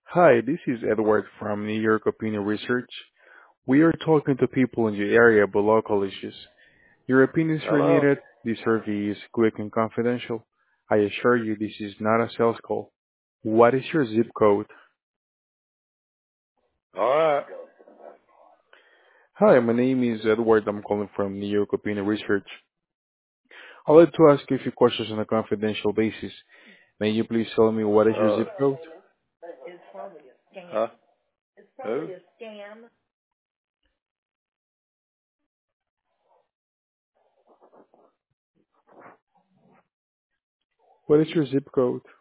Hi, this is Edward from New York Opinion Research. We are talking to people in your area about local issues. Your opinions are Hello. needed. This survey is quick and confidential. I assure you this is not a sales call. What is your zip code? All right. Hi, my name is Edward. I'm calling from New York Opinion Research. I'd like to ask you a few questions on a confidential basis. May you please tell me what is your Uh, zip code? huh? Who? What is your zip code?